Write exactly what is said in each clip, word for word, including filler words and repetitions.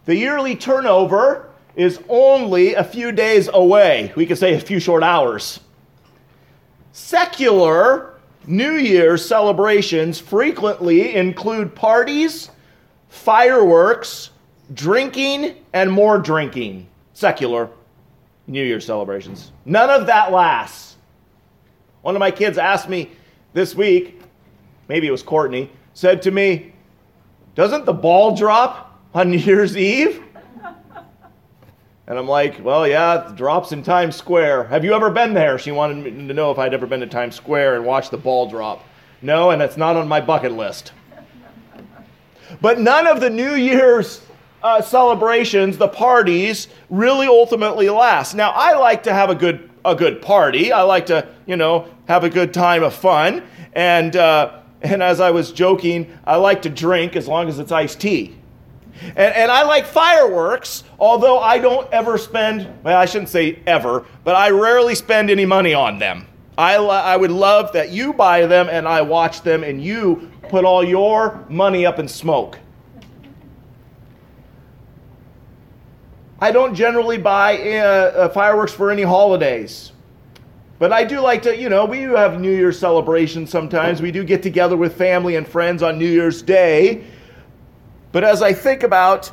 The yearly turnover is only a few days away. We could say a few short hours. Secular New Year's celebrations frequently include parties, fireworks, drinking, and more drinking. Secular New Year's celebrations. None of that lasts. One of my kids asked me this week, maybe it was Courtney, said to me, "Doesn't the ball drop on New Year's Eve?" And I'm like, "Well, yeah, it drops in Times Square. Have you ever been there?" She wanted me to know if I'd ever been to Times Square and watched the ball drop. No, and it's not on my bucket list. But none of the New Year's uh, celebrations, the parties, really ultimately last. Now, I like to have a good a good party. I like to, you know, have a good time of fun. And uh, and as I was joking, I like to drink as long as it's iced tea. And, and I like fireworks, although I don't ever spend, well, I shouldn't say ever, but I rarely spend any money on them. I, I would love that you buy them and I watch them and you put all your money up in smoke. I don't generally buy uh, uh, fireworks for any holidays. But I do like to, you know, we do have New Year's celebrations sometimes. We do get together with family and friends on New Year's Day. But as I think about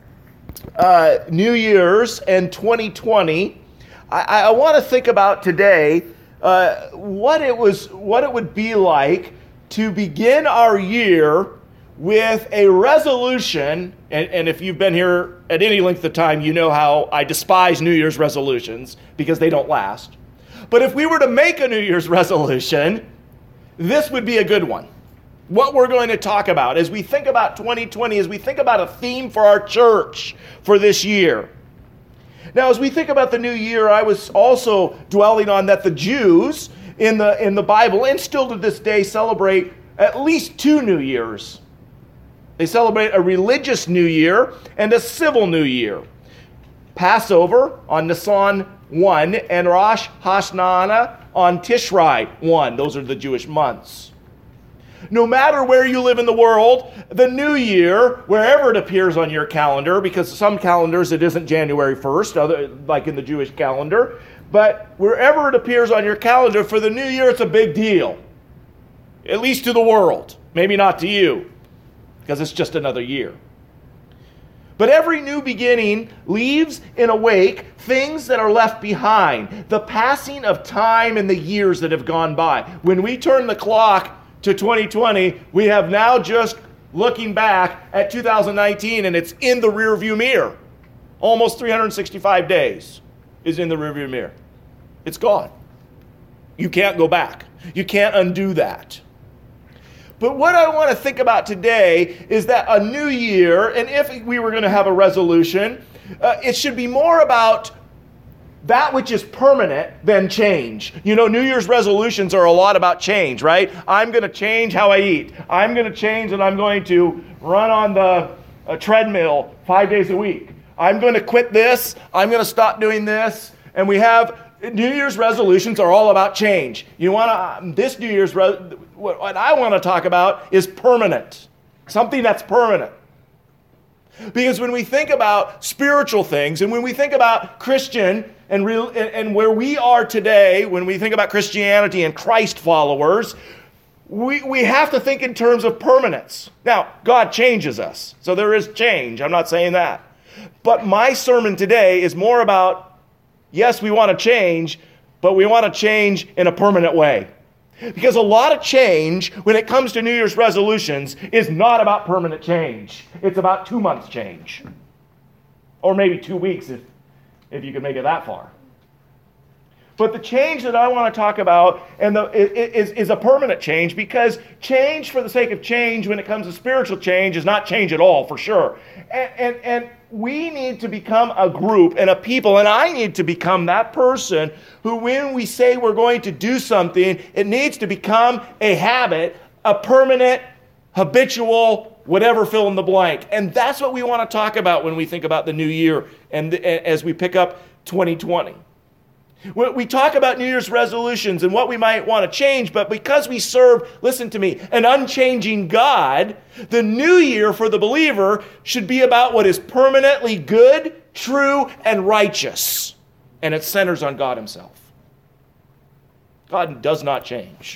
uh, New Year's and twenty twenty, I, I want to think about today uh, what it was, what it would be like to begin our year with a resolution. And, and if you've been here at any length of time, you know how I despise New Year's resolutions because they don't last. But if we were to make a New Year's resolution, this would be a good one. What we're going to talk about as we think about twenty twenty, as we think about a theme for our church for this year. Now, as we think about the new year, I was also dwelling on that the Jews in the in the Bible, and still to this day, celebrate at least two New Years. They celebrate a religious New Year and a civil New Year. Passover on Nisan one and Rosh Hashanah on Tishrei one. Those are the Jewish months. No matter where you live in the world, the new year, wherever it appears on your calendar, because some calendars it isn't January first, other, like in the Jewish calendar, but wherever it appears on your calendar, for the new year, it's a big deal. At least to the world. Maybe not to you, because it's just another year. But every new beginning leaves in a wake things that are left behind. The passing of time and the years that have gone by. When we turn the clock to twenty twenty, we have now just looking back at two thousand nineteen, and it's in the rearview mirror. Almost three hundred sixty-five days is in the rearview mirror. It's gone. You can't go back. You can't undo that. But what I want to think about today is that a new year, and if we were going to have a resolution, uh, it should be more about that which is permanent than change. You know, New Year's resolutions are a lot about change, right? I'm going to change how I eat. I'm going to change and I'm going to run on the uh, treadmill five days a week. I'm going to quit this. I'm going to stop doing this. And we have New Year's resolutions are all about change. You want to, uh, this New Year's, re- what I want to talk about is permanent. Something that's permanent. Because when we think about spiritual things and when we think about Christian and, real, and, and where we are today, when we think about Christianity and Christ followers, we, we have to think in terms of permanence. Now, God changes us, so there is change. I'm not saying that. But my sermon today is more about, yes, we want to change, but we want to change in a permanent way. Because a lot of change, when it comes to New Year's resolutions, is not about permanent change. It's about two months change. Or maybe two weeks if, if you can make it that far. But the change that I want to talk about and the, is, is a permanent change, because change for the sake of change when it comes to spiritual change is not change at all, for sure. And, and, and we need to become a group and a people, and I need to become that person who, when we say we're going to do something, it needs to become a habit, a permanent, habitual, whatever, fill in the blank. And that's what we want to talk about when we think about the new year and the, as we pick up twenty twenty. We we talk about New Year's resolutions and what we might want to change, but because we serve, listen to me, an unchanging God, the new year for the believer should be about what is permanently good, true, and righteous. And it centers on God himself. God does not change.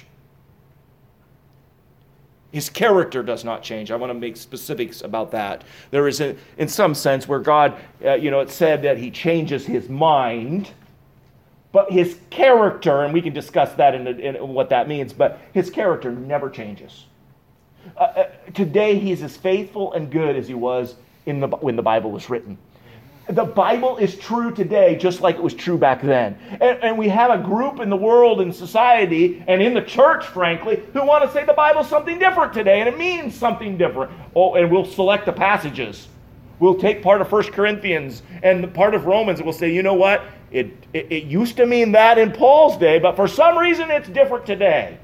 His character does not change. I want to make specifics about that. There is, a, in some sense, where God, uh, you know, it said that he changes his mind, but his character, and we can discuss that in, in what that means, but his character never changes. Uh, uh, today, he's as faithful and good as he was in the, when the Bible was written. The Bible is true today just like it was true back then. And, and we have a group in the world and society and in the church, frankly, who want to say the Bible's something different today and it means something different. Oh, and we'll select the passages. We'll take part of First Corinthians and part of Romans and we'll say, you know what? It, it, it used to mean that in Paul's day, but for some reason it's different today.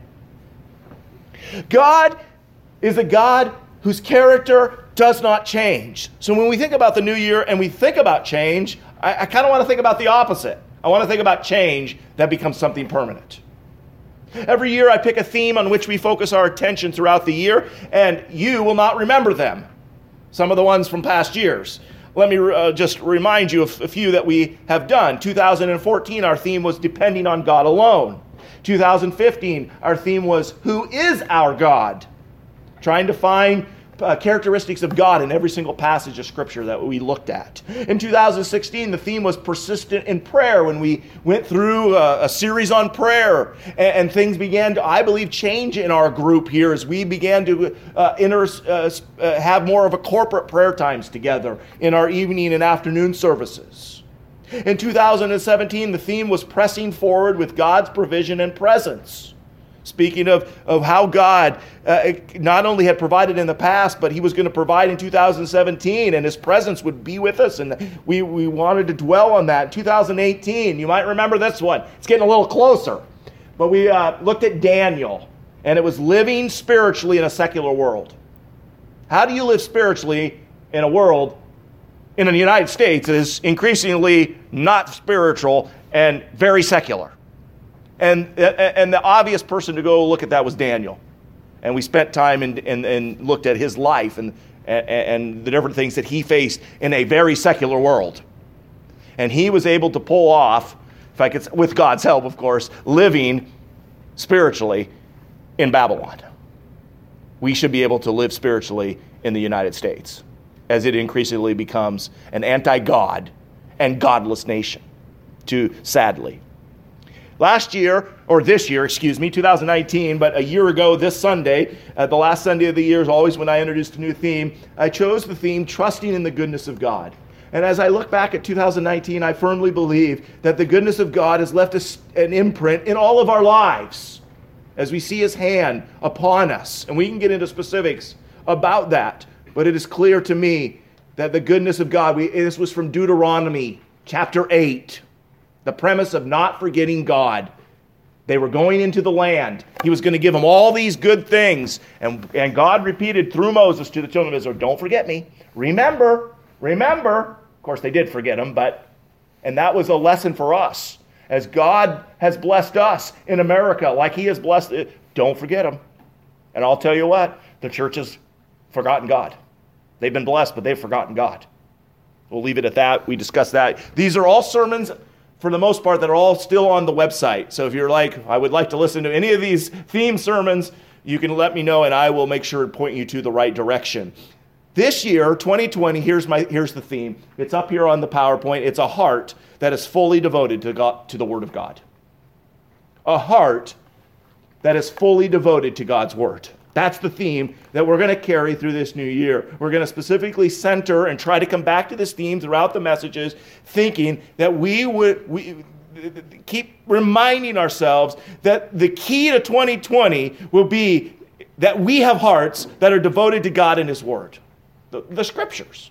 God is a God whose character does not change. So when we think about the new year and we think about change, I, I kind of want to think about the opposite. I want to think about change that becomes something permanent. Every year I pick a theme on which we focus our attention throughout the year, and you will not remember them. Some of the ones from past years. Let me uh, just remind you of a few that we have done. two thousand fourteen, our theme was depending on God alone. two thousand fifteen, our theme was who is our God? Trying to find Uh, characteristics of God in every single passage of Scripture that we looked at. In two thousand sixteen, the theme was persistent in prayer when we went through a, a series on prayer, and, and things began to, I believe, change in our group here as we began to uh, inter, uh, uh, have more of a corporate prayer times together in our evening and afternoon services. In two thousand seventeen, the theme was pressing forward with God's provision and presence. Speaking of, of how God uh, not only had provided in the past, but he was going to provide in two thousand seventeen, and his presence would be with us, and we, we wanted to dwell on that. In two thousand eighteen, you might remember this one. It's getting a little closer. But we uh, looked at Daniel, and it was living spiritually in a secular world. How do you live spiritually in a world in the United States that is increasingly not spiritual and very secular? And, and the obvious person to go look at that was Daniel. And we spent time and, and, and looked at his life and, and, and the different things that he faced in a very secular world. And he was able to pull off, if I could, with God's help, of course, living spiritually in Babylon. We should be able to live spiritually in the United States as it increasingly becomes an anti-God and godless nation, too, sadly. Last year, or this year, excuse me, two thousand nineteen, but a year ago this Sunday, uh, the last Sunday of the year is always when I introduced a new theme, I chose the theme, Trusting in the Goodness of God. And as I look back at two thousand nineteen, I firmly believe that the goodness of God has left us an imprint in all of our lives as we see his hand upon us. And we can get into specifics about that, but it is clear to me that the goodness of God, we, this was from Deuteronomy chapter eight. The premise of not forgetting God. They were going into the land. He was going to give them all these good things. And, and God repeated through Moses to the children of Israel, don't forget me. Remember, remember. Of course, they did forget him, but, and that was a lesson for us. As God has blessed us in America, like he has blessed it, don't forget him. And I'll tell you what, the church has forgotten God. They've been blessed, but they've forgotten God. We'll leave it at that. We discussed that. These are all sermons, for the most part, that are all still on the website. So if you're like, I would like to listen to any of these theme sermons, you can let me know and I will make sure to point you to the right direction. This year, twenty twenty, here's my here's the theme. It's up here on the PowerPoint. It's a heart that is fully devoted to God, to the Word of God. A heart that is fully devoted to God's Word. That's the theme that we're going to carry through this new year. We're going to specifically center and try to come back to this theme throughout the messages, thinking that we would we keep reminding ourselves that the key to twenty twenty will be that we have hearts that are devoted to God and his Word, the, the Scriptures.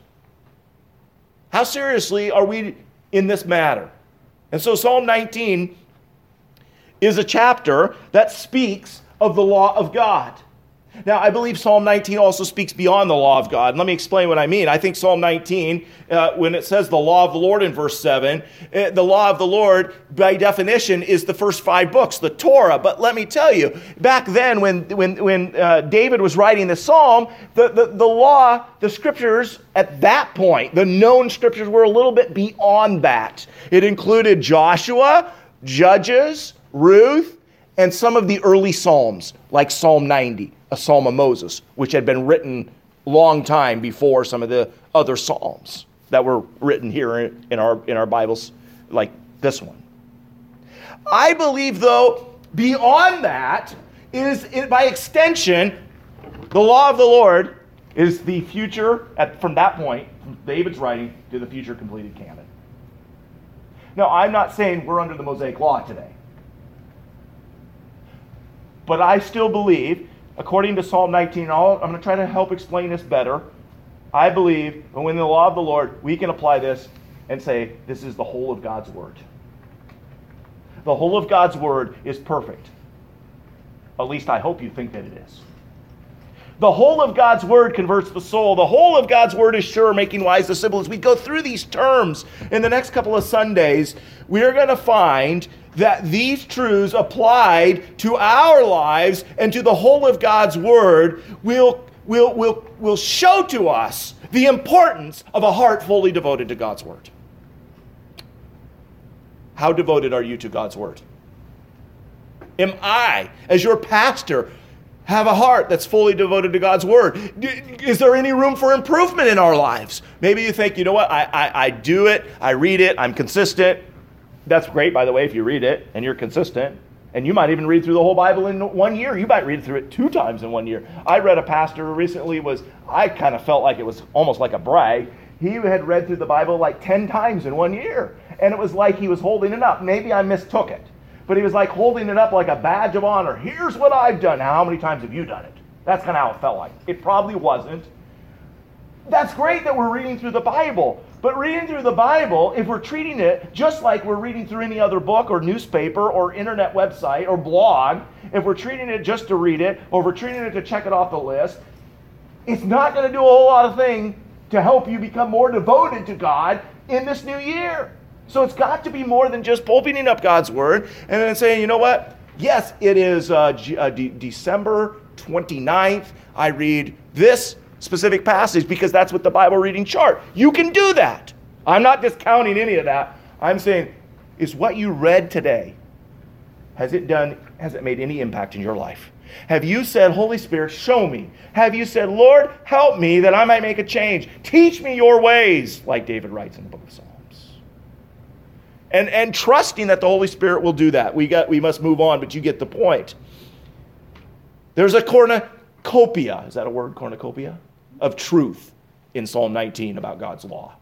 How seriously are we in this matter? And so Psalm nineteen is a chapter that speaks of the law of God. Now, I believe Psalm nineteen also speaks beyond the law of God. Let me explain what I mean. I think Psalm nineteen, uh, when it says the law of the Lord in verse seven, uh, the law of the Lord, by definition, is the first five books, the Torah. But let me tell you, back then when, when, when uh, David was writing the psalm, the, the, the law, the scriptures at that point, the known scriptures were a little bit beyond that. It included Joshua, Judges, Ruth, and some of the early psalms, like Psalm ninety. A psalm of Moses, which had been written long time before some of the other psalms that were written here in our in our Bibles, like this one. I believe, though, beyond that is, by extension, the law of the Lord is the future, at, from that point, from David's writing to the future completed canon. Now, I'm not saying we're under the Mosaic Law today, but I still believe, according to Psalm nineteen, I'm going to try to help explain this better. I believe that when the law of the Lord, we can apply this and say, this is the whole of God's Word. The whole of God's Word is perfect. At least I hope you think that it is. The whole of God's Word converts the soul. The whole of God's Word is sure, making wise the simple. As we go through these terms in the next couple of Sundays, we are going to find that these truths applied to our lives and to the whole of God's Word will, will, will, will show to us the importance of a heart fully devoted to God's Word. How devoted are you to God's Word? Am I, as your pastor, have a heart that's fully devoted to God's Word? Is there any room for improvement in our lives? Maybe you think, you know what, I, I, I do it, I read it, I'm consistent. That's great, by the way, if you read it and you're consistent. And you might even read through the whole Bible in one year. You might read through it two times in one year. I read a pastor who recently was, I kind of felt like it was almost like a brag. He had read through the Bible like ten times in one year. And it was like he was holding it up. Maybe I mistook it. But he was like holding it up like a badge of honor. Here's what I've done. Now, how many times have you done it? That's kind of how it felt like. It probably wasn't. That's great that we're reading through the Bible. But reading through the Bible, if we're treating it just like we're reading through any other book or newspaper or internet website or blog, if we're treating it just to read it or we're treating it to check it off the list, it's not going to do a whole lot of things to help you become more devoted to God in this new year. So it's got to be more than just opening up God's Word and then saying, you know what? Yes, it is uh, G- uh, D- December twenty-ninth. I read this specific passage because that's what the Bible reading chart. You can do that. I'm not discounting any of that. I'm saying, is what you read today, has it done, has it made any impact in your life? Have you said, Holy Spirit, show me? Have you said, Lord, help me that I might make a change? Teach me your ways, like David writes in the book of Psalms. And, and trusting that the Holy Spirit will do that. We got we must move on, but you get the point. There's a cornucopia, is that a word, cornucopia? Of truth in Psalm nineteen about God's law.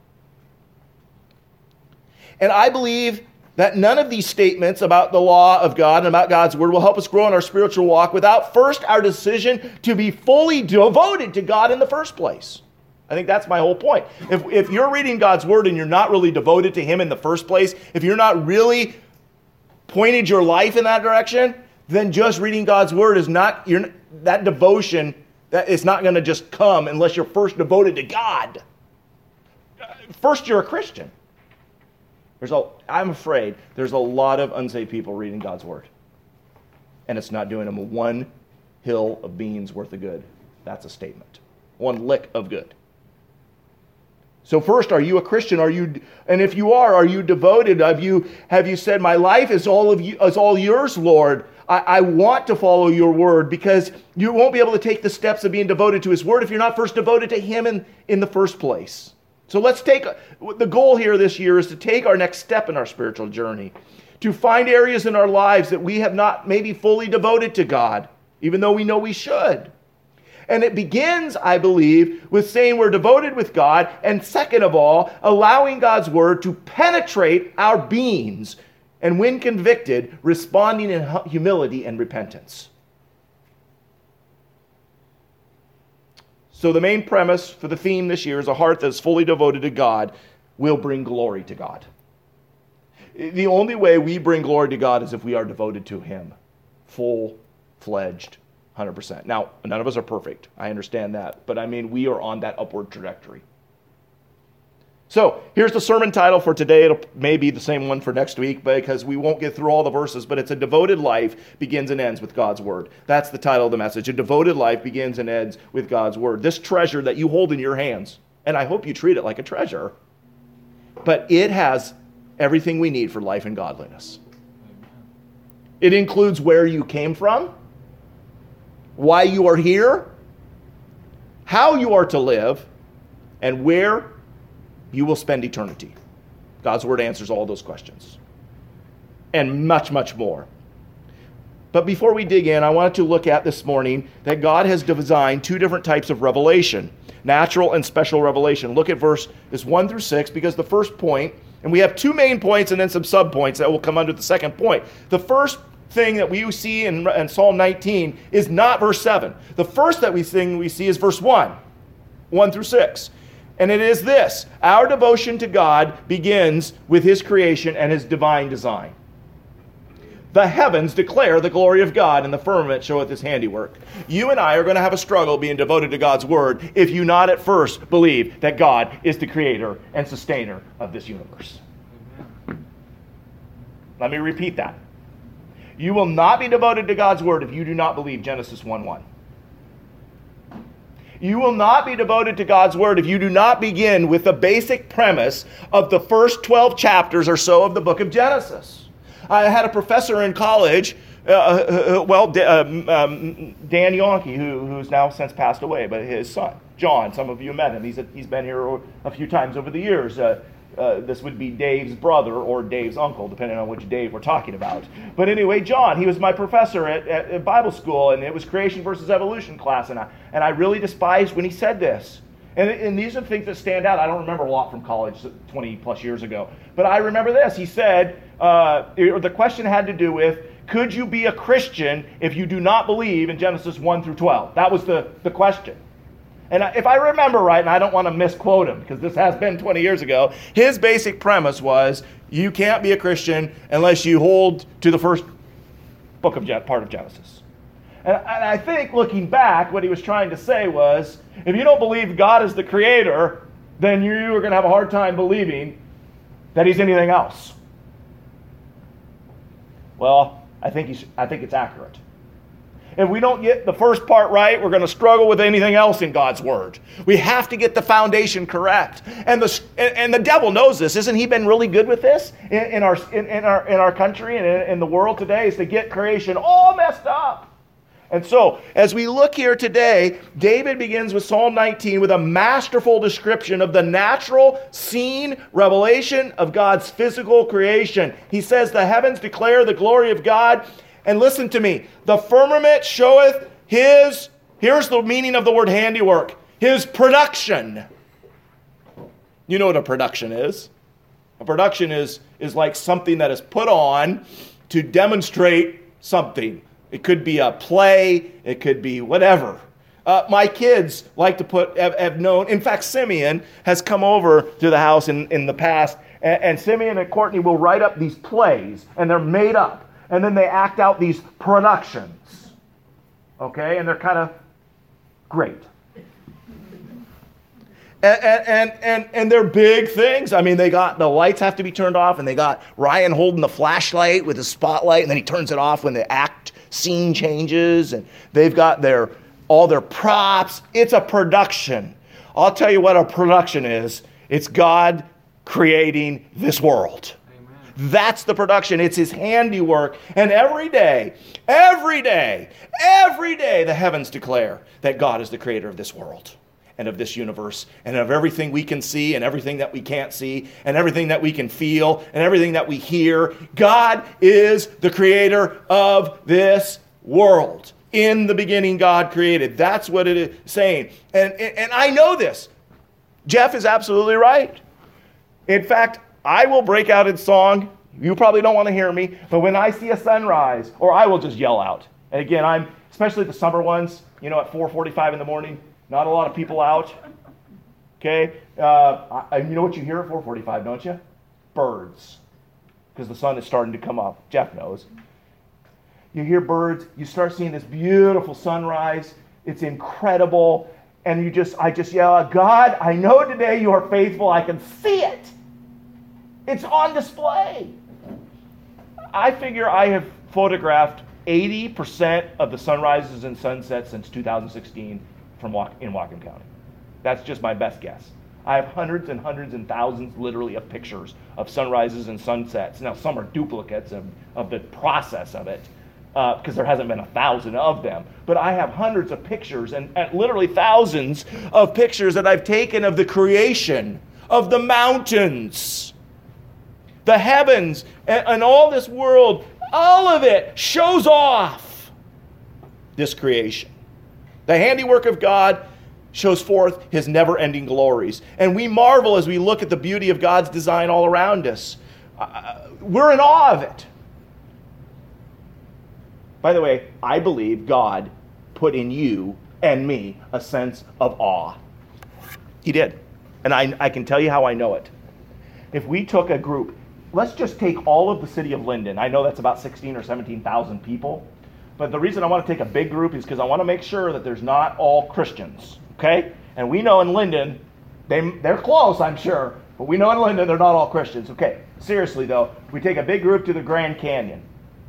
And I believe that none of these statements about the law of God and about God's Word will help us grow in our spiritual walk without first our decision to be fully devoted to God in the first place. I think that's my whole point. If, if you're reading God's Word and you're not really devoted to Him in the first place, if you're not really pointed your life in that direction, then just reading God's Word is not, you're, that devotion, that is not going to just come unless you're first devoted to God. First, you're a Christian. There's a, I'm afraid there's a lot of unsaved people reading God's Word. And it's not doing them one hill of beans worth of good. That's a statement. One lick of good. So first, are you a Christian? Are you, and if you are, are you devoted? Have you, have you said, my life is all of you, is all yours, Lord? I, I want to follow your word, because you won't be able to take the steps of being devoted to his word if you're not first devoted to him in, in the first place. So let's take, the goal here this year is to take our next step in our spiritual journey, to find areas in our lives that we have not maybe fully devoted to God, even though we know we should. And it begins, I believe, with saying we're devoted with God, and second of all, allowing God's word to penetrate our beings, and when convicted, responding in humility and repentance. So the main premise for the theme this year is a heart that is fully devoted to God will bring glory to God. The only way we bring glory to God is if we are devoted to him, full-fledged, one hundred percent. Now, none of us are perfect. I understand that. But I mean, we are on that upward trajectory. So here's the sermon title for today. It may be the same one for next week because we won't get through all the verses, but it's A Devoted Life Begins and Ends with God's Word. That's the title of the message. A devoted life begins and ends with God's Word. This treasure that you hold in your hands, and I hope you treat it like a treasure, but it has everything we need for life and godliness. It includes where you came from, why you are here, how you are to live, and where you will spend eternity. God's Word answers all those questions. And much, much more. But before we dig in, I wanted to look at this morning that God has designed two different types of revelation. Natural and special revelation. Look at verses one through six, because the first point, and we have two main points and then some subpoints that will come under the second point. The first thing that we see in, in Psalm nineteen is not verse seven. The first that we thing we see is verse one. one through six. And it is this: our devotion to God begins with His creation and His divine design. The heavens declare the glory of God, and the firmament showeth His handiwork. You and I are going to have a struggle being devoted to God's Word if you not at first believe that God is the creator and sustainer of this universe. Let me repeat that. You will not be devoted to God's Word if you do not believe Genesis one one. You will not be devoted to God's Word if you do not begin with the basic premise of the first twelve chapters or so of the book of Genesis. I had a professor in college, uh, uh, well, um, um, Dan Yonke, who, who's now since passed away, but his son, John, some of you met him. He's, a, he's been here a few times over the years. Uh, Uh, this would be Dave's brother or Dave's uncle, depending on which Dave we're talking about. But anyway, John, he was my professor at, at, at Bible school, and it was creation versus evolution class, and I, and I really despised when he said this. And, and these are things that stand out. I don't remember a lot from college twenty plus years ago, but I remember this. He said, uh, it, the question had to do with, could you be a Christian if you do not believe in Genesis one through twelve? That was the, the question. And if I remember right, and I don't want to misquote him because this has been twenty years ago, his basic premise was you can't be a Christian unless you hold to the first book of Gen- part of Genesis. And, and I think looking back, what he was trying to say was, if you don't believe God is the creator, then you are going to have a hard time believing that He's anything else. Well, I think he's, I think it's accurate. If we don't get the first part right, we're going to struggle with anything else in God's Word. We have to get the foundation correct. And the and the devil knows this. Isn't he been really good with this in, in our in, in our in our country and in, in the world today? Is to get creation all messed up. And so, as we look here today, David begins with Psalm nineteen with a masterful description of the natural seen revelation of God's physical creation. He says, "The heavens declare the glory of God." And listen to me, the firmament showeth His, here's the meaning of the word handiwork, His production. You know what a production is. A production is, is like something that is put on to demonstrate something. It could be a play, it could be whatever. Uh, my kids like to put, have, have known, in fact, Simeon has come over to the house in, in the past, and, and Simeon and Courtney will write up these plays, and they're made up. And then they act out these productions. Okay? And they're kind of great. And, and, and, and they're big things. I mean, they got, the lights have to be turned off, and they got Ryan holding the flashlight with the spotlight, and then he turns it off when the act scene changes, and they've got their, all their props. It's a production. I'll tell you what a production is. It's God creating this world. That's the production. It's His handiwork. And every day, every day, every day, the heavens declare that God is the creator of this world and of this universe and of everything we can see and everything that we can't see and everything that we can feel and everything that we hear. God is the creator of this world. In the beginning, God created. That's what it is saying. And, and I know this. Jeff is absolutely right. In fact, I will break out in song. You probably don't want to hear me, but when I see a sunrise, or I will just yell out. And again, I'm, especially the summer ones, you know, at four forty-five in the morning, not a lot of people out. Okay? Uh, I, you know what you hear at four forty-five, don't you? Birds. Because the sun is starting to come up. Jeff knows. you hear birds, you start seeing this beautiful sunrise. It's incredible. And you just, I just yell out, God, I know today you are faithful. I can see it. It's on display. I figure I have photographed eighty percent of the sunrises and sunsets since two thousand sixteen from in Whatcom County. That's just my best guess. I have hundreds and hundreds and thousands, literally, of pictures of sunrises and sunsets. Now, some are duplicates of, of the process of it, because uh, there hasn't been a thousand of them. But I have hundreds of pictures and, and literally thousands of pictures that I've taken of the creation, of the mountains, the heavens, and, and all this world. All of it shows off this creation. The handiwork of God shows forth his never-ending glories. And we marvel as we look at the beauty of God's design all around us. Uh, we're in awe of it. By the way, I believe God put in you and me a sense of awe. He did. And I, I can tell you how I know it. If we took a group, let's just take all of the city of Linden. I know that's about sixteen or seventeen thousand people. But the reason I want to take a big group is because I want to make sure that there's not all Christians. Okay? And we know in Linden, they, they're close, I'm sure. But we know in Linden they're not all Christians. Okay, seriously though, we take a big group to the Grand Canyon.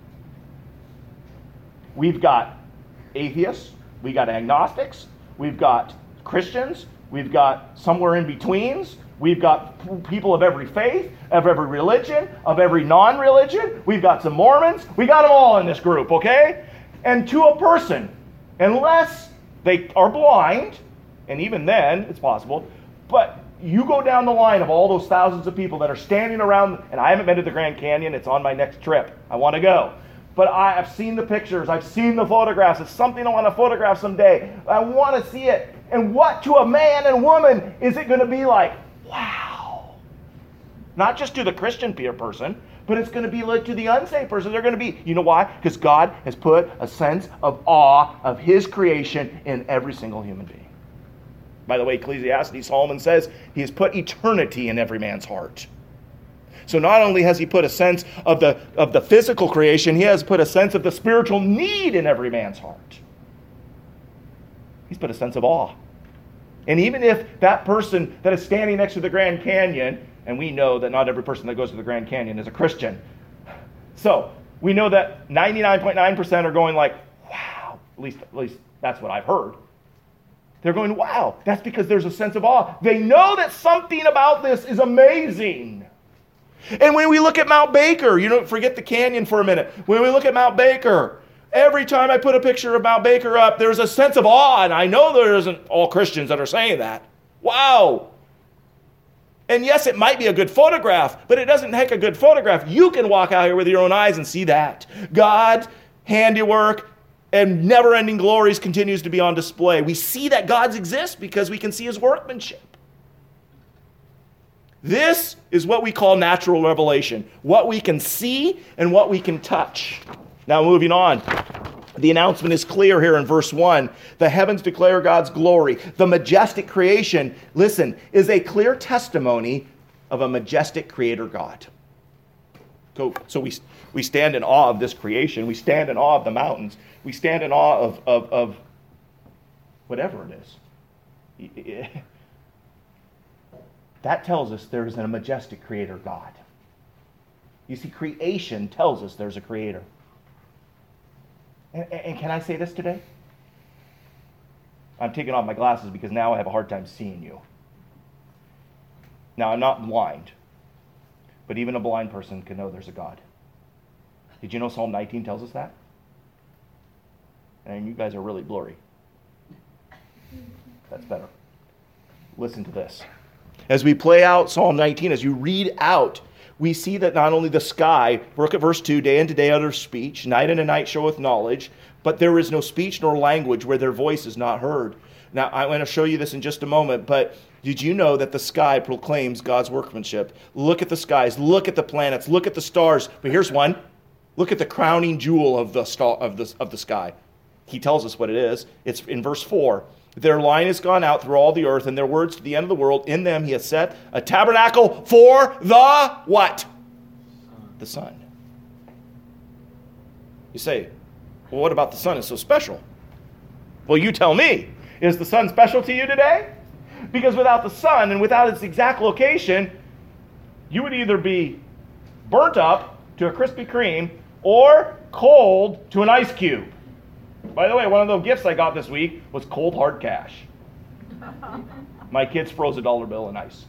We've got atheists, we've got agnostics, we've got Christians, we've got somewhere in betweens, we've got people of every faith, of every religion, of every non-religion, we've got some Mormons, we got them all in this group, okay? And to a person, unless they are blind, and even then, it's possible, but you go down the line of all those thousands of people that are standing around, and I haven't been to the Grand Canyon, it's on my next trip, I want to go. But I, I've seen the pictures, I've seen the photographs, it's something I want to photograph someday. I want to see it. And what to a man and woman is it going to be like? Wow. Not just to the Christian peer person, but it's going to be like to the unsaved person. They're going to be, you know why? Because God has put a sense of awe of his creation in every single human being. By the way, Ecclesiastes, Solomon says, he has put eternity in every man's heart. So not only has he put a sense of the, of the physical creation, he has put a sense of the spiritual need in every man's heart. He's put a sense of awe. And even if that person that is standing next to the Grand Canyon, and we know that not every person that goes to the Grand Canyon is a Christian. So we know that ninety-nine point nine percent are going like, wow, at least, at least that's what I've heard. They're going, wow, that's because there's a sense of awe. They know that something about this is amazing. And when we look at Mount Baker, you know, forget the canyon for a minute. When we look at Mount Baker, every time I put a picture of Mount Baker up, there's a sense of awe, and I know there isn't all Christians that are saying that. Wow. And yes, it might be a good photograph, but it doesn't take a good photograph. You can walk out here with your own eyes and see that. God's handiwork and never-ending glories continues to be on display. We see that God's exists because we can see his workmanship. This is what we call natural revelation, what we can see and what we can touch. Now, moving on. The announcement is clear here in verse one. The heavens declare God's glory. The majestic creation, listen, is a clear testimony of a majestic creator God. So, so we, we stand in awe of this creation. We stand in awe of the mountains. We stand in awe of, of, of whatever it is. That tells us there is a majestic creator God. You see, creation tells us there's a creator. And, and can I say this today? I'm taking off my glasses because now I have a hard time seeing you. Now, I'm not blind, but even a blind person can know there's a God. Did you know Psalm nineteen tells us that? And you guys are really blurry. That's better. Listen to this. As we play out Psalm nineteen, as you read out, we see that not only the sky, look at verse two, day unto day uttereth speech, night unto night showeth knowledge, but there is no speech nor language where their voice is not heard. Now, I'm going to show you this in just a moment, but did you know that the sky proclaims God's workmanship? Look at the skies, look at the planets, look at the stars. But here's one. Look at the crowning jewel of the star, of the, of the sky. He tells us what it is. It's in verse four. Their line has gone out through all the earth, and their words to the end of the world. In them he has set a tabernacle for the what? The sun. You say, Well, what about the sun is so special? Well, you tell me. Is the sun special to you today? Because without the sun and without its exact location, you would either be burnt up to a Krispy Kreme or cold to an ice cube. By the way, one of the gifts I got this week was cold hard cash. My kids froze a dollar bill in ice.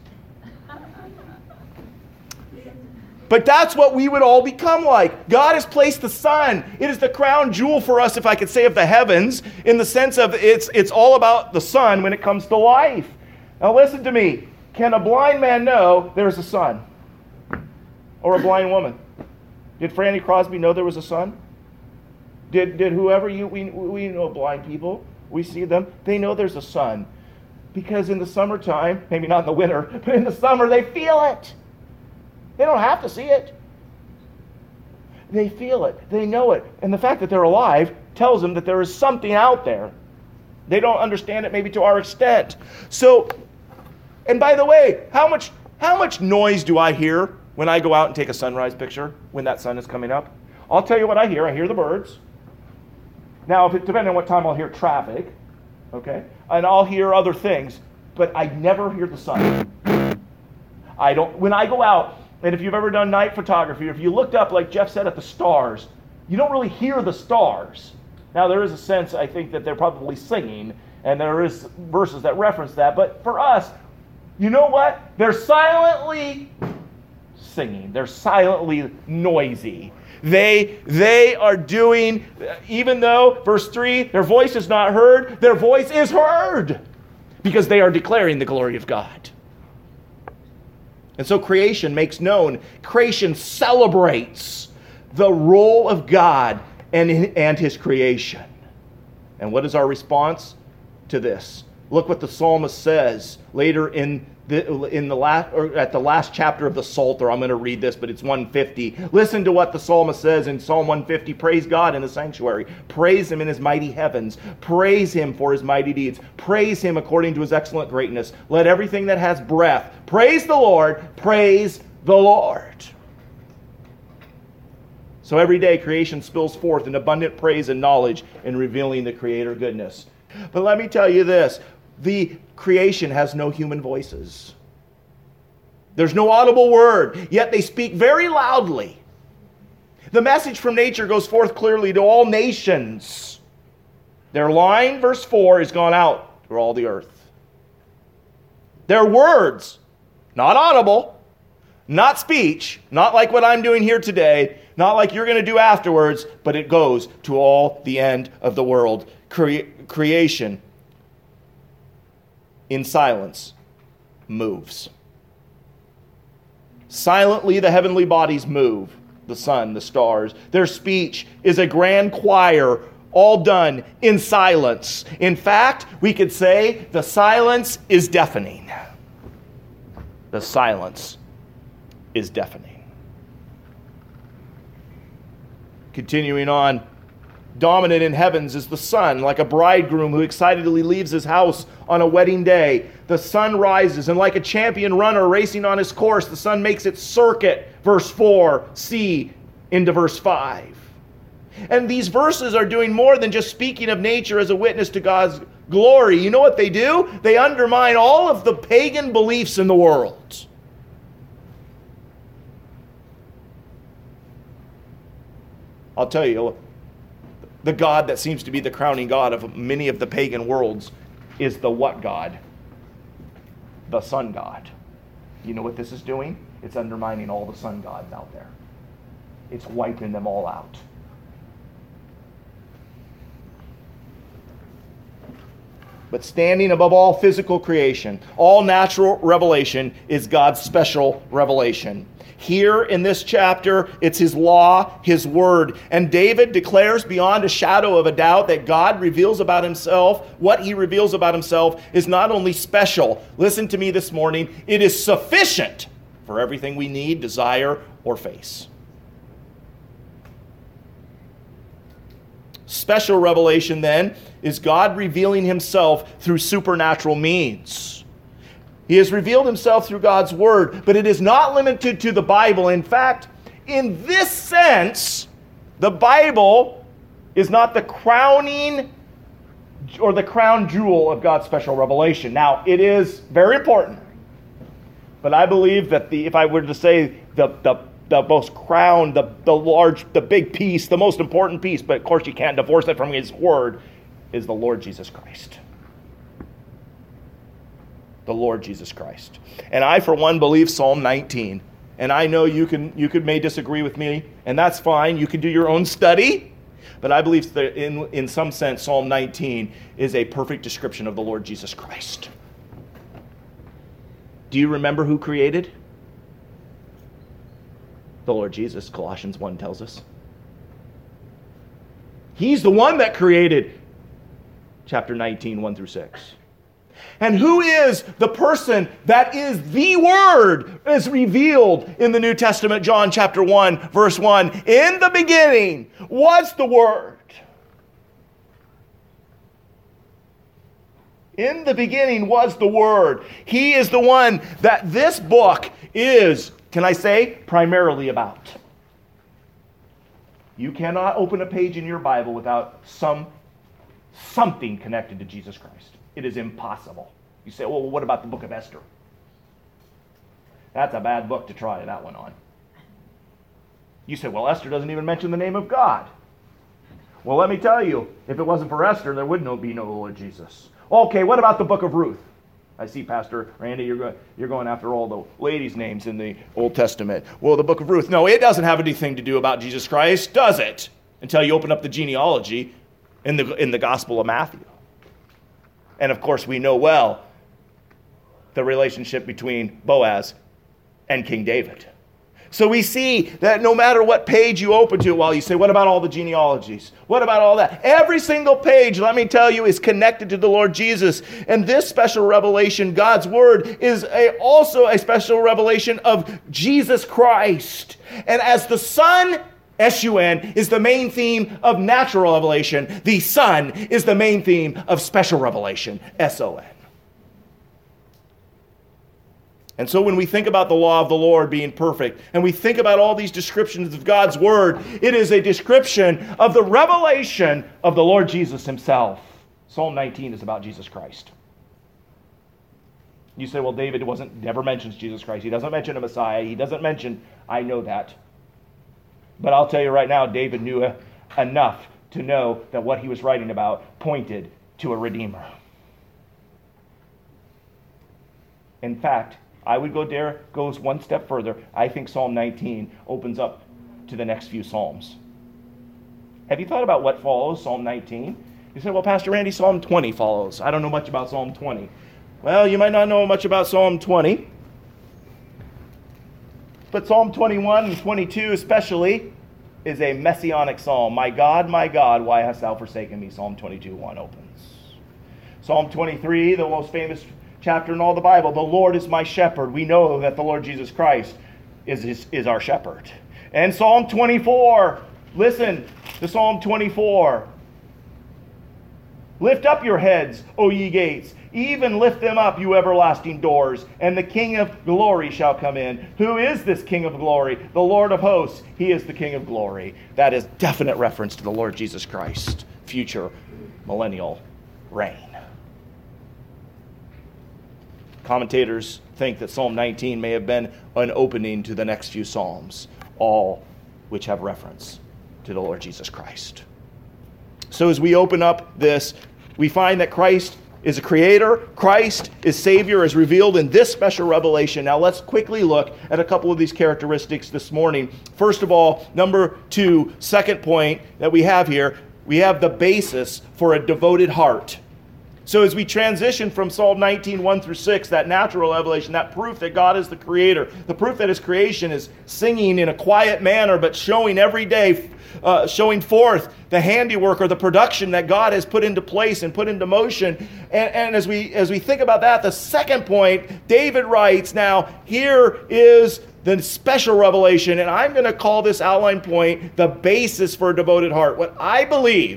But that's what we would all become like. God has placed the sun. It is the crown jewel for us, if I could say, of the heavens, in the sense of it's, it's all about the sun when it comes to life. Now listen to me. Can a blind man know there's a sun? Or a blind woman? Did Franny Crosby know there was a sun? Did, did whoever you, we, we know blind people, we see them, they know there's a sun. Because in the summertime, maybe not in the winter, but in the summer they feel it. They don't have to see it. They feel it. They know it. And the fact that they're alive tells them that there is something out there. They don't understand it maybe to our extent. So, and by the way, how much how much noise do I hear when I go out and take a sunrise picture when that sun is coming up? I'll tell you what I hear. I hear the birds. Now, if it, depending on what time, I'll hear traffic, okay? And I'll hear other things, but I never hear the sun. I don't, when I go out, and if you've ever done night photography, or if you looked up, like Jeff said, at the stars, you don't really hear the stars. Now, there is a sense, I think, that they're probably singing, and there is verses that reference that, but for us, you know what? They're silently singing. They're silently noisy. They, they are doing, even though, verse three, their voice is not heard, their voice is heard, because they are declaring the glory of God. And so creation makes known, creation celebrates the role of God and, and his creation. And what is our response to this? Look what the psalmist says later in the, in the last, or at the last chapter of the Psalter. I'm going to read this, but it's one fifty. Listen to what the psalmist says in Psalm one fifty. Praise God in the sanctuary. Praise him in his mighty heavens. Praise him for his mighty deeds. Praise him according to his excellent greatness. Let everything that has breath praise the Lord. Praise the Lord. So every day creation spills forth in abundant praise and knowledge in revealing the Creator goodness. But let me tell you this. The creation has no human voices. There's no audible word, yet they speak very loudly. The message from nature goes forth clearly to all nations. Their line, verse four, is gone out through all the earth. Their words, not audible, not speech, not like what I'm doing here today, not like you're going to do afterwards, but it goes to all the end of the world. Cre- creation in silence moves. Silently the heavenly bodies move. The sun, the stars. Their speech is a grand choir, all done in silence. In fact, we could say the silence is deafening. The silence is deafening. Continuing on, dominant in heavens is the sun, like a bridegroom who excitedly leaves his house on a wedding day. The sun rises, and like a champion runner racing on his course, the sun makes its circuit, verse four, C, into verse five. And these verses are doing more than just speaking of nature as a witness to God's glory. You know what they do? They undermine all of the pagan beliefs in the world. I'll tell you, the God that seems to be the crowning God of many of the pagan worlds is the what God? The sun god. You know what this is doing? It's undermining all the sun gods out there. It's wiping them all out. But standing above all physical creation, all natural revelation is God's special revelation. Here in this chapter, it's his law, his word. And David declares beyond a shadow of a doubt that God reveals about himself. What he reveals about himself is not only special. Listen to me this morning. It is sufficient for everything we need, desire, or face. Special revelation, then, is God revealing himself through supernatural means. He has revealed himself through God's word, but it is not limited to the Bible. In fact, in this sense, the Bible is not the crowning or the crown jewel of God's special revelation. Now, it is very important, but I believe that the, if I were to say the, the, the most crown, the, the large, the big piece, the most important piece, but of course you can't divorce it from His Word, is the Lord Jesus Christ. The Lord Jesus Christ. And I, for one, believe Psalm nineteen. And I know you can you could may disagree with me, and that's fine. You can do your own study. But I believe that in, in some sense, Psalm nineteen is a perfect description of the Lord Jesus Christ. Do you remember who created? The Lord Jesus, Colossians one tells us. He's the one that created chapter nineteen, one through six. And who is the person that is the Word as revealed in the New Testament? John chapter one, verse one. In the beginning was the Word. In the beginning was the Word. He is the one that this book is, can I say, primarily about. You cannot open a page in your Bible without some something connected to Jesus Christ. It is impossible. You say, well, what about the book of Esther? That's a bad book to try that one on. You say, well, Esther doesn't even mention the name of God. Well, let me tell you, if it wasn't for Esther, there would no be no Lord Jesus. Okay, what about the book of Ruth? I see, Pastor Randy, you're going, you're going after all the ladies' names in the Old Testament. Well, the book of Ruth, no, it doesn't have anything to do about Jesus Christ, does it? Until you open up the genealogy in the in the Gospel of Matthew. And of course, we know well the relationship between Boaz and King David. So we see that no matter what page you open to, well, you say, what about all the genealogies? What about all that? Every single page, let me tell you, is connected to the Lord Jesus. And this special revelation, God's Word, is a, also a special revelation of Jesus Christ. And as the Son, S U N, is the main theme of natural revelation, the Son is the main theme of special revelation, S O N. And so when we think about the law of the Lord being perfect, and we think about all these descriptions of God's Word, it is a description of the revelation of the Lord Jesus Himself. Psalm nineteen is about Jesus Christ. You say, well, David wasn't never mentions Jesus Christ. He doesn't mention a Messiah. He doesn't mention, I know that. But I'll tell you right now, David knew uh, enough to know that what he was writing about pointed to a Redeemer. In fact, I would go there, goes one step further. I think Psalm nineteen opens up to the next few Psalms. Have you thought about what follows Psalm nineteen? You say, well, Pastor Randy, Psalm twenty follows. I don't know much about Psalm twenty. Well, you might not know much about Psalm twenty. But Psalm twenty-one and twenty-two especially is a messianic psalm. My God, my God, why hast thou forsaken me? Psalm twenty-two, one opens. Psalm twenty-three, the most famous chapter in all the Bible. The Lord is my shepherd. We know that the Lord Jesus Christ is, is, is our shepherd. And Psalm twenty-four, listen to Psalm twenty-four. Lift up your heads, O ye gates, even lift them up, you everlasting doors, and the King of glory shall come in. Who is this King of glory? The Lord of hosts. He is the King of glory. That is definite reference to the Lord Jesus Christ, future millennial reign. Commentators think that Psalm nineteen may have been an opening to the next few Psalms, all which have reference to the Lord Jesus Christ. So as we open up this, we find that Christ is a creator, Christ is Savior, as revealed in this special revelation. Now let's quickly look at a couple of these characteristics this morning. First of all, number two, second point that we have here, we have the basis for a devoted heart. So as we transition from Psalm nineteen, one through six, that natural revelation, that proof that God is the creator, the proof that His creation is singing in a quiet manner, but showing every day, uh, showing forth the handiwork or the production that God has put into place and put into motion. And, and as we as we think about that, the second point, David writes, now here is the special revelation, and I'm going to call this outline point the basis for a devoted heart. What I believe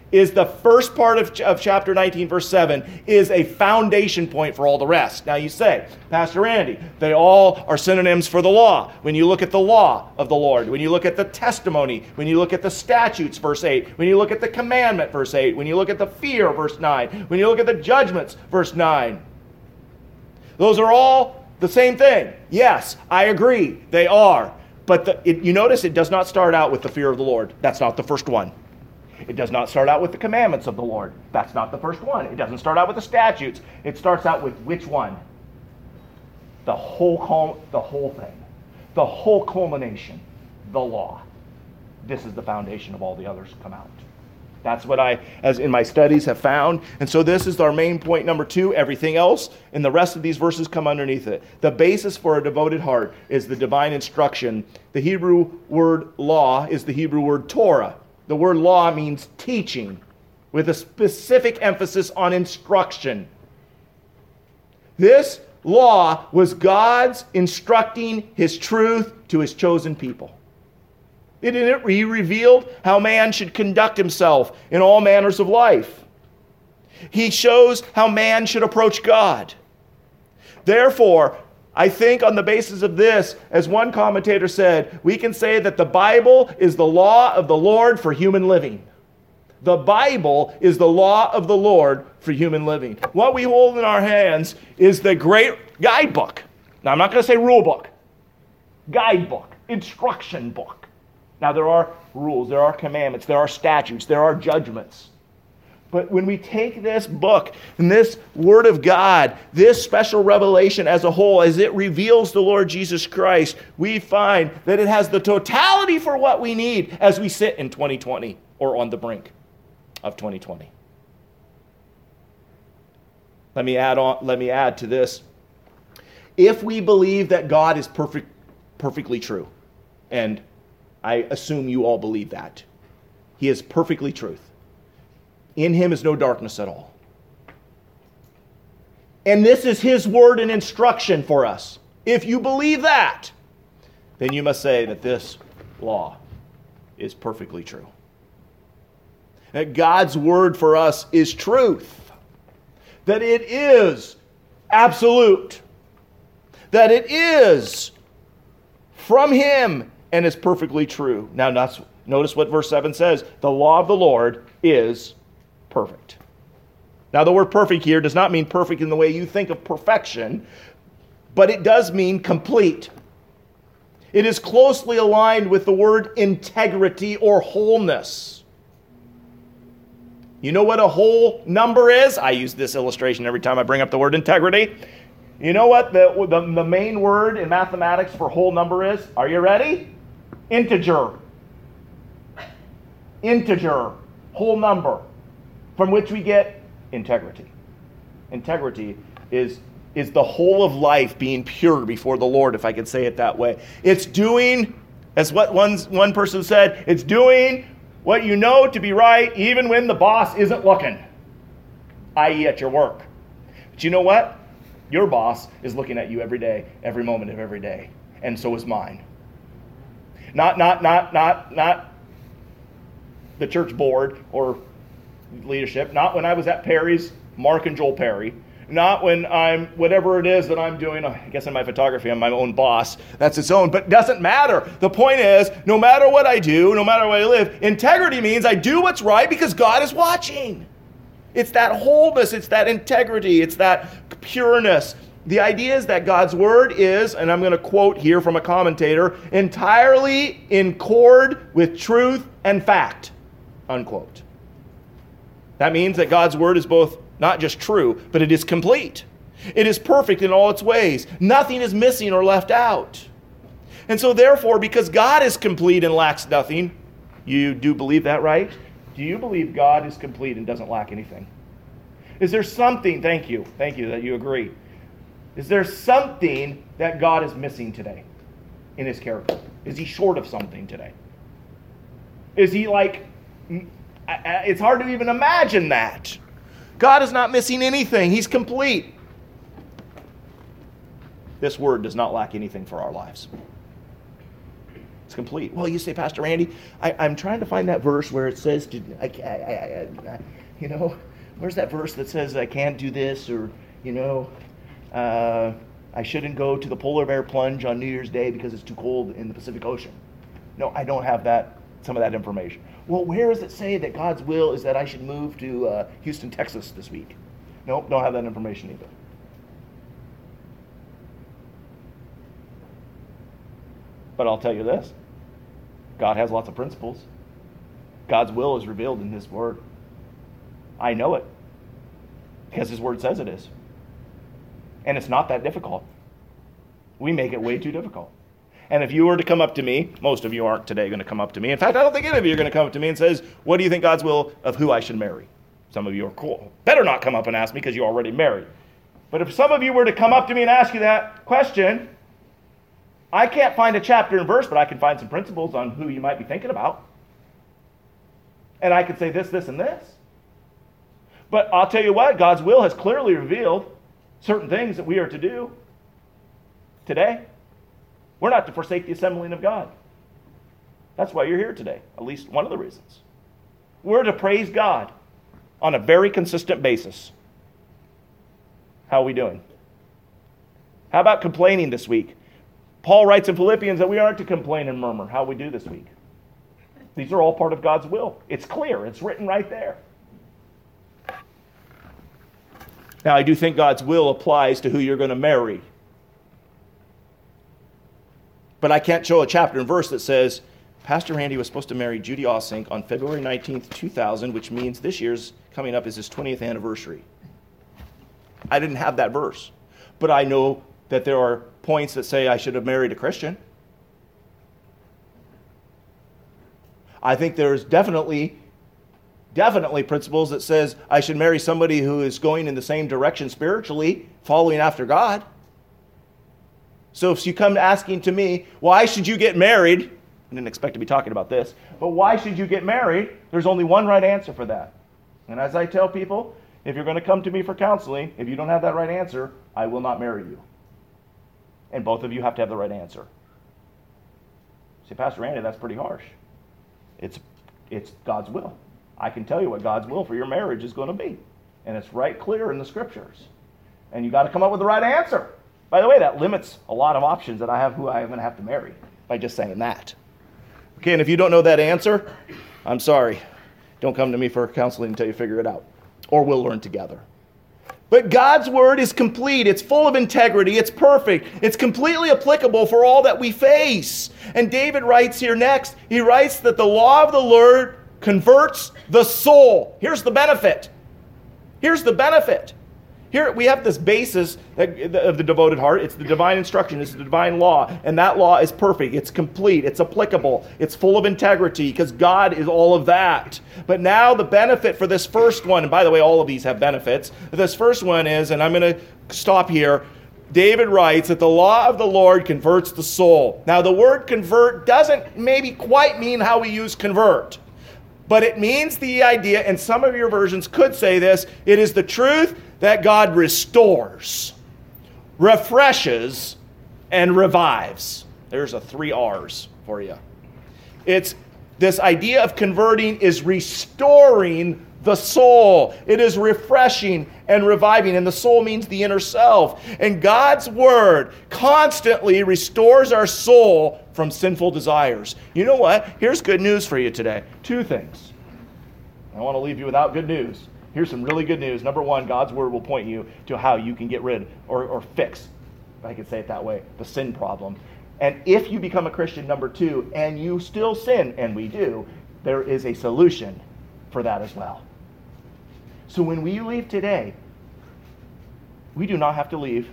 is the first part of, of chapter nineteen, verse seven, is a foundation point for all the rest. Now you say, Pastor Andy, they all are synonyms for the law. When you look at the law of the Lord, when you look at the testimony, when you look at the statutes, verse eight, when you look at the commandment, verse eight, when you look at the fear, verse nine, when you look at the judgments, verse nine, those are all the same thing. Yes, I agree, they are. But the, it, you notice it does not start out with the fear of the Lord. That's not the first one. It does not start out with the commandments of the Lord. That's not the first one. It doesn't start out with the statutes. It starts out with which one? The whole, the whole thing. The whole culmination. The law. This is the foundation of all the others come out. That's what I, as in my studies, have found. And so this is our main point number two. Everything else and the rest of these verses come underneath it. The basis for a devoted heart is the divine instruction. The Hebrew word law is the Hebrew word Torah. The word law means teaching, with a specific emphasis on instruction. This law was God's instructing his truth to his chosen people. In it, he revealed how man should conduct himself in all manners of life. He shows how man should approach God. Therefore, I think on the basis of this, as one commentator said, we can say that the Bible is the law of the Lord for human living. The Bible is the law of the Lord for human living. What we hold in our hands is the great guidebook. Now, I'm not going to say rule book. Guidebook, instruction book. Now, there are rules, there are commandments, there are statutes, there are judgments. But when we take this book and this Word of God, this special revelation as a whole, as it reveals the Lord Jesus Christ, we find that it has the totality for what we need as we sit in twenty twenty or on the brink of twenty twenty. Let me add on, let me add to this. If we believe that God is perfect, perfectly true, and I assume you all believe that, he is perfectly truth. In him is no darkness at all. And this is his word and instruction for us. If you believe that, then you must say that this law is perfectly true. That God's word for us is truth. That it is absolute. That it is from him and is perfectly true. Now, notice what verse seven says. The law of the Lord is perfect. Now, the word perfect here does not mean perfect in the way you think of perfection, but it does mean complete. It is closely aligned with the word integrity or wholeness. You know what a whole number is? I use this illustration every time I bring up the word integrity. You know what the, the, the main word in mathematics for whole number is? Are you ready? Integer. Integer. Whole number. From which we get integrity. Integrity is, is the whole of life being pure before the Lord, if I could say it that way. It's doing, as what one, one person said, it's doing what you know to be right even when the boss isn't looking, that is at your work. But you know what? Your boss is looking at you every day, every moment of every day. And so is mine. Not, not, not, not, not the church board or leadership, not when I was at Perry's, Mark and Joel Perry, not when I'm, whatever it is that I'm doing, I guess in my photography, I'm my own boss, that's its own, but it doesn't matter. The point is, no matter what I do, no matter what I live, integrity means I do what's right because God is watching. It's that wholeness, it's that integrity, it's that pureness. The idea is that God's word is, and I'm going to quote here from a commentator, entirely in accord with truth and fact, unquote. That means that God's word is both not just true, but it is complete. It is perfect in all its ways. Nothing is missing or left out. And so therefore, because God is complete and lacks nothing, you do believe that, right? Do you believe God is complete and doesn't lack anything? Is there something, thank you, thank you that you agree. Is there something that God is missing today in his character? Is he short of something today? Is he like... It's hard to even imagine that. God is not missing anything. He's complete. This word does not lack anything for our lives. It's complete. Well, you say, Pastor Randy, I, I'm trying to find that verse where it says, to, I, I, I, I, you know, where's that verse that says I can't do this, or, you know, uh, I shouldn't go to the polar bear plunge on New Year's Day because it's too cold in the Pacific Ocean. No, I don't have that, some of that information. Well, where does it say that God's will is that I should move to uh, Houston, Texas this week? Nope, don't have that information either. But I'll tell you this. God has lots of principles. God's will is revealed in His Word. I know it because His Word says it is. And it's not that difficult. We make it way too difficult. And if you were to come up to me, most of you aren't today going to come up to me. In fact, I don't think any of you are going to come up to me and says, what do you think God's will of who I should marry? Some of you are cool. Better not come up and ask me because you're already married. But if some of you were to come up to me and ask you that question, I can't find a chapter and verse, but I can find some principles on who you might be thinking about. And I could say this, this, and this. But I'll tell you what, God's will has clearly revealed certain things that we are to do today. We're not to forsake the assembling of God. That's why you're here today, at least one of the reasons. We're to praise God on a very consistent basis. How are we doing? How about complaining this week? Paul writes in Philippians that we aren't to complain and murmur. How we do this week? These are all part of God's will. It's clear. It's written right there. Now, I do think God's will applies to who you're going to marry. But I can't show a chapter and verse that says, Pastor Randy was supposed to marry Judy Osink on February nineteenth, two thousand, which means this year's coming up is his twentieth anniversary. I didn't have that verse. But I know that there are points that say I should have married a Christian. I think there's definitely, definitely principles that says I should marry somebody who is going in the same direction spiritually, following after God. So if you come asking to me, why should you get married? I didn't expect to be talking about this, but why should you get married? There's only one right answer for that. And as I tell people, if you're going to come to me for counseling, if you don't have that right answer, I will not marry you. And both of you have to have the right answer. Say, Pastor Randy, that's pretty harsh. It's, it's God's will. I can tell you what God's will for your marriage is going to be. And it's right clear in the Scriptures. And you got to come up with the right answer. By the way, that limits a lot of options that I have who I'm going to have to marry by just saying that. Okay, and if you don't know that answer, I'm sorry. Don't come to me for counseling until you figure it out. Or we'll learn together. But God's Word is complete. It's full of integrity. It's perfect. It's completely applicable for all that we face. And David writes here next, he writes that the law of the Lord converts the soul. Here's the benefit. Here's the benefit. Here we have this basis of the devoted heart. It's the divine instruction. It's the divine law. And that law is perfect. It's complete. It's applicable. It's full of integrity because God is all of that. But now the benefit for this first one, and by the way, all of these have benefits. This first one is, and I'm going to stop here, David writes that the law of the Lord converts the soul. Now the word convert doesn't maybe quite mean how we use convert. But it means the idea, and some of your versions could say this, it is the truth that God restores, refreshes, and revives. There's a three R's for you. It's this idea of converting is restoring the soul. It is refreshing and reviving, and the soul means the inner self. And God's Word constantly restores our soul from sinful desires. You know what? Here's good news for you today. Two things. I don't want to leave you without good news. Here's some really good news. Number one, God's Word will point you to how you can get rid or, or fix, if I could say it that way, the sin problem. And if you become a Christian, number two, and you still sin, and we do, there is a solution for that as well. So when we leave today, we do not have to leave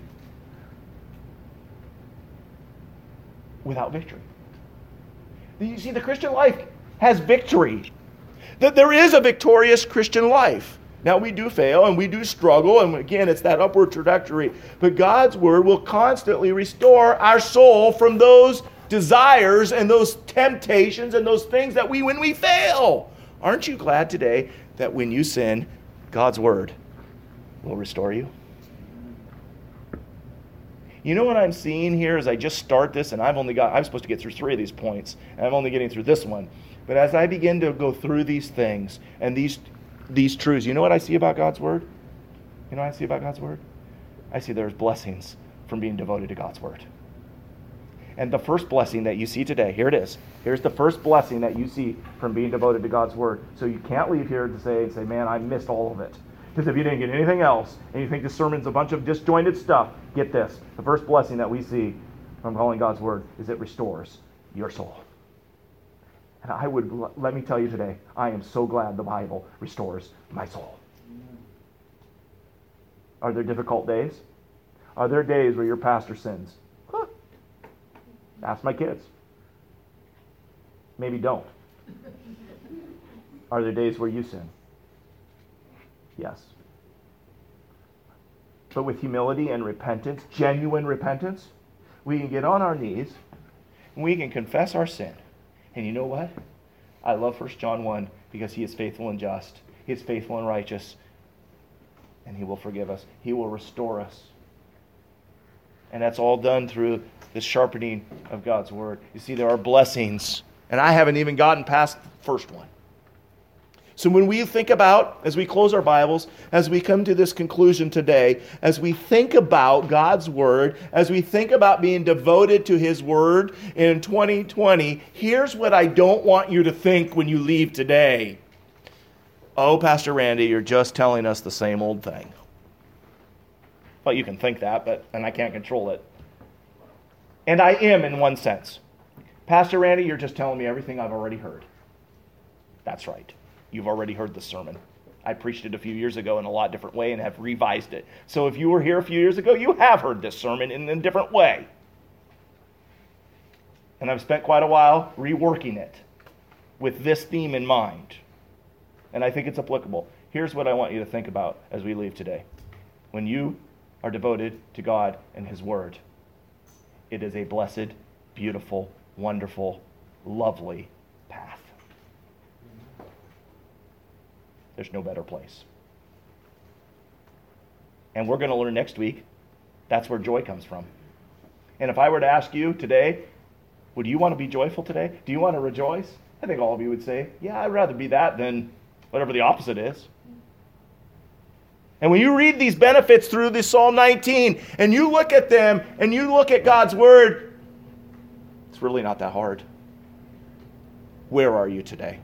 without victory. You see, the Christian life has victory. That there is a victorious Christian life. Now, we do fail and we do struggle, and again, it's that upward trajectory. But God's Word will constantly restore our soul from those desires and those temptations and those things that we, when we fail. Aren't you glad today that when you sin, God's Word will restore you? You know what I'm seeing here as I just start this, and I've only got, I'm supposed to get through three of these points, and I'm only getting through this one. But as I begin to go through these things and these these truths, you know what I see about God's Word? You know what I see about God's Word? I see there's blessings from being devoted to God's Word. And the first blessing that you see today, here it is. Here's the first blessing that you see from being devoted to God's Word. So you can't leave here to say, say, man, I missed all of it. Because if you didn't get anything else, and you think this sermon's a bunch of disjointed stuff, get this. The first blessing that we see from calling God's Word is it restores your soul. And I would, let me tell you today, I am so glad the Bible restores my soul. Are there difficult days? Are there days where your pastor sins? Huh. Ask my kids. Maybe don't. Are there days where you sin? Yes. But with humility and repentance, genuine repentance, we can get on our knees and we can confess our sin. And you know what? I love First John one because he is faithful and just. He is faithful and righteous. And he will forgive us. He will restore us. And that's all done through the sharpening of God's Word. You see, there are blessings. And I haven't even gotten past the first one. So when we think about, as we close our Bibles, as we come to this conclusion today, as we think about God's Word, as we think about being devoted to His Word in twenty twenty, here's what I don't want you to think when you leave today. Oh, Pastor Randy, you're just telling us the same old thing. Well, you can think that, but and I can't control it. And I am in one sense. Pastor Randy, you're just telling me everything I've already heard. That's right. You've already heard the sermon. I preached it a few years ago in a lot different way and have revised it. So if you were here a few years ago, you have heard this sermon in a different way. And I've spent quite a while reworking it with this theme in mind. And I think it's applicable. Here's what I want you to think about as we leave today. When you are devoted to God and His Word, it is a blessed, beautiful, wonderful, lovely path. There's no better place. And we're going to learn next week that's where joy comes from. And if I were to ask you today, would you want to be joyful today? Do you want to rejoice? I think all of you would say, yeah, I'd rather be that than whatever the opposite is. And when you read these benefits through this Psalm nineteen, and you look at them, and you look at God's Word, it's really not that hard. Where are you today?